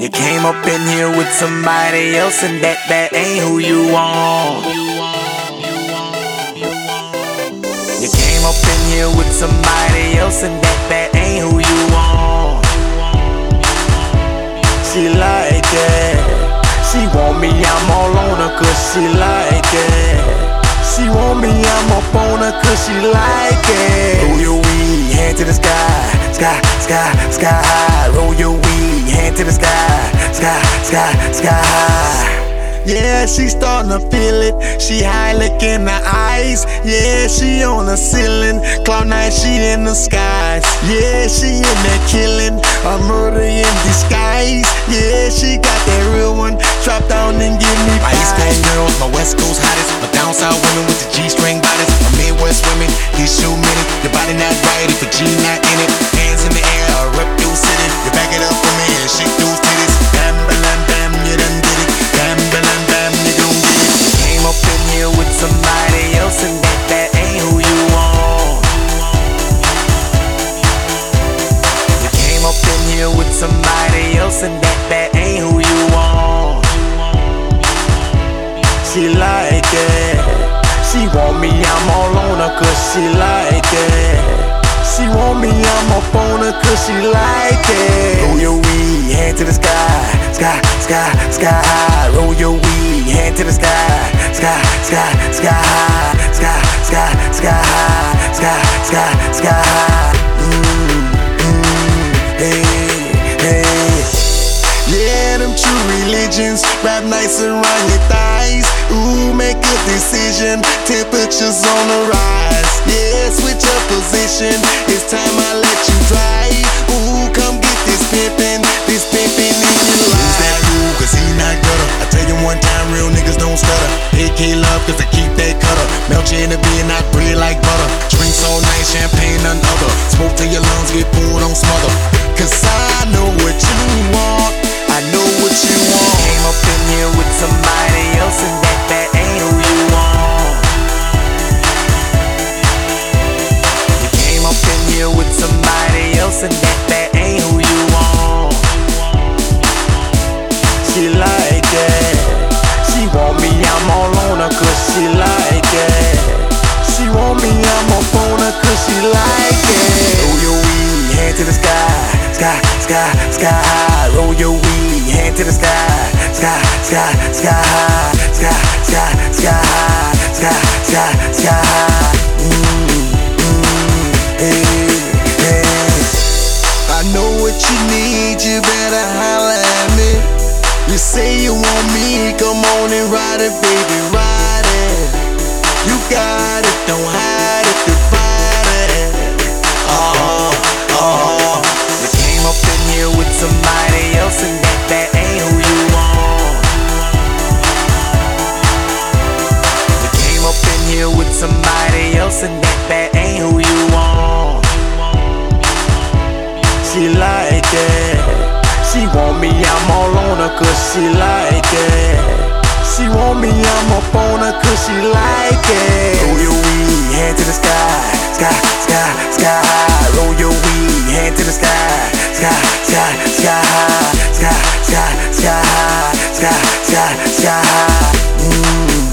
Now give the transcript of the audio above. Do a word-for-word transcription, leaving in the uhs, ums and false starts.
You came up in here with somebody else, and that, that ain't who you want. You came up in here with somebody else, and that, that ain't who you want. She like it. She want me, I'm all on her, cause she like it. She want me, I'm up on her, cause she like it. Roll your weed, hand to the sky, sky, sky, sky high. Roll your weed, hand to the sky, sky, sky, sky high. Yeah, she starting to feel it. She high, look in her eyes. Yeah, she on the ceiling. Cloud nine, she in the skies. Yeah, she in there killing. A murder in disguise. Yeah, she got that real one. Drop down and give me my East Coast girls, my West Coast hottest. My down south women with the G-string bodies. My Midwest women, these so many. Your body not right if a G not in it. Hands in the air, I rep your city. You back it up for me and shake those titties. Bam, bam, bam, you done did it. Bam, bam, bam, you gon' get it. You came up in here with somebody else, and that, that ain't who you want. You came up in here with somebody else, and that, that ain't who you want. She like it. She want me, I'm all on her, cause she like it. She want me, I'm up on her, cause she like it. Roll your weed, hand to the sky, sky, sky, sky high. Roll your weed, hand to the sky, sky, sky, sky high, sky, sky, sky high, sky, sky, sky high. Mm, mm, hey, hey. Yeah, them true religions, wrap nice around your thighs. Ooh, make a decision, temperatures on the rise. Yeah, switch up position, it's time I let you drive. Ooh, come get this pimpin', this pimpin' in your life. Lose that fool, cause he not gutter. I tell you one time, real niggas don't stutter. A K love, cause I keep that cutter. Melt you in the beer, not bread like butter. Drinks all night, champagne, none other. Smoke till your lungs get pulled on smother. Cause I know what you want, I know what you want. Came up in here with somebody else, and that, that ain't who you want. You came up in here with somebody else, and that, that ain't who you want. She like it. She want me, I'm all on her, cause she like it. She want me, I'm up on her, cause she like it. Roll your weed, hand to the sky, sky, sky, sky high. Roll your weed, hand to the sky, sky, sky, sky high, sky, sky, sky high, sky, sky, sky high. Mm, mm, hey, hey. I know what you need, you better holler at me. You say you want me, come on and ride it, baby, ride it. You got it, don't hide it, divide it. Oh, oh. You came up in here with somebody else, and that, that ain't who you want. You came up in here with somebody else, and that, that ain't who you want. She like it. She want me, I'm all on her, cause she like it. She want me, I'm up on her, cause she like it. Roll your weed, hand to the sky, sky, sky, sky high. Roll your weed, hand to the sky, sky, sky, sky high, sky, sky, sky high, sky, sky, sky high. Mm.